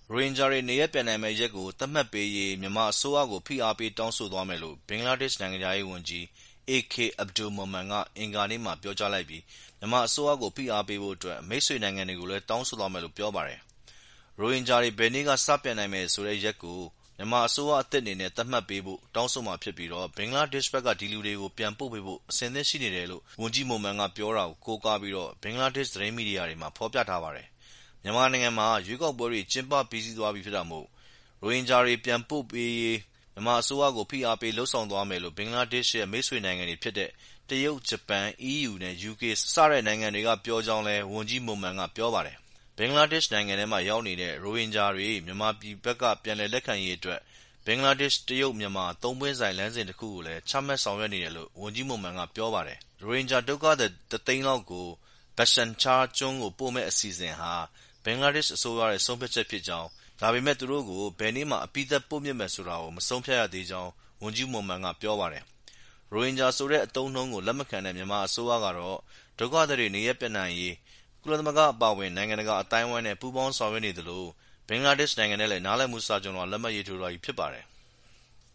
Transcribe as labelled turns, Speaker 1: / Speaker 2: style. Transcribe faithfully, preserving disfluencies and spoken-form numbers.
Speaker 1: ရိုဟင်ဂျာတွေနေရပ်ပြန်နိုင်မယ့်ရက်ကိုသတ်မှတ်ပေးရေးမြန်မာအစိုးရကိုဖိအားပေးတောင်းဆိုသွားမယ်လို့ဘင်္ဂလားဒေ့ရှ်နိုင်ငံခြားရေးဝန်ကြီး အေ ကေ Abdul Momen ကအင်္ဂါနေ့မှာပြောကြားလိုက်ပြီးမြန်မာအစိုးရကိုဖိအားပေးဖို့အတွက်မိတ်ဆွေနိုင်ငံတွေကိုလည်းတောင်းဆိုသွားမယ်လို့ပြောပါတယ်။ရိုဟင်ဂျာတွေဘယ်နေ့ကစပြန်နိုင်မယ်ဆိုတဲ့ရက်ကိုမြန်မာအစိုးရအသစ်အနေနဲ့သတ်မှတ်ပေးဖို့တောင်းဆိုမှာဖြစ်ပြီးဘင်္ဂလားဒေ့ရှ်ဘက်ကဒီလူတွေကိုပြန်ပို့ပေးဖို့အဆင်သင့်ရှိနေတယ်လို့ဝန်ကြီး Momen ကပြောတာကိုကိုးကားပြီးဘင်္ဂလားဒေ့ရှ်သတင်းမီဒီယာတွေမှာဖော်ပြထားပါတယ်။မြန်မာနိုင်ငံမှာရွေးကောက်ပွဲတွေကျင်းပပြီးစီးသွားပြီဖြစ်တာမို့ရိုဟင်ဂျာတွေပြန်ပို့ပေးရေးမြန်မာအစိုးရကိုဖိအားပေးလုပ်ဆောင်သွားမယ်လို့ဘင်္ဂလားဒေ့ရှ်ရဲ့မိတ်ဆွေနိုင်ငံတွေဖြစ်တဲ့တရုတ်၊ဂျပန်၊အီးယူနဲ့ယူကေစတဲ့နိုင်ငံတွေကပြောကြောင်းလည်းဝန်ကြီး Momen ကပြောပါတယ်။ဘင်္ဂလားဒေ့ရှ်နိုင်ငံထဲမှာရောက်နေတဲ့ရိုဟင်ဂျာတွေမြန်မာပြည်ဘက်ကပြန်လည်လက်ခံရေးအတွက်ဘင်္ဂလားဒေ့ရှ်၊တရုတ်၊မြန်မာသုံးပွင့်ဆိုင်လမ်းစဉ်တခုကိုလည်းချမှတ်ဆောင်ရွက်နေတယ်လို့ဝန်ကြီး Momen ကပြောပါတယ်။ရိုဟင်ဂျာဒုက္ခသည်တသိန်းလောက်ကို Bhasan Char ကျွန်းကိုပို့မယ့်အစီအစဉ်ဟာဘင်္ဂလားဒေ့ရှ်အစိုးရရဲ့ဆုံးဖြတ်ချက်ဖြစ်ကြောင်းဒါပေမဲ့သူတို့ကိုဘယ်နေ့မှာအပြီးသတ်ပို့မြစ်မယ်ဆိုတာကိုမဆုံးဖြတ်ရသေးကြောင်းဝန်ကြီး Momen ကပြောပါတယ်။ရိုဟင်ဂျာဆိုတဲ့အသုံးအနှုန်းကိုလက်မခံတဲ့မြန်မာအစိုးရကတော့ဒုက္ခသည်တွေနေရပ်ပြန်နိုင်ရေးကုလသမဂ္ဂအပါအဝင်နိုင်ငံတကာအသိုင်းအဝိုင်းနဲ့ပူးပေါင်းဆောင်ရွက်နေသလိုဘင်္ဂလားဒေ့ရှ်နိုင်ငံနဲ့လည်းနားလည်မှုစာချွန်လွှာလက်မှတ်ရေးထိုးထားပြီးဖြစ်ပါတယ်။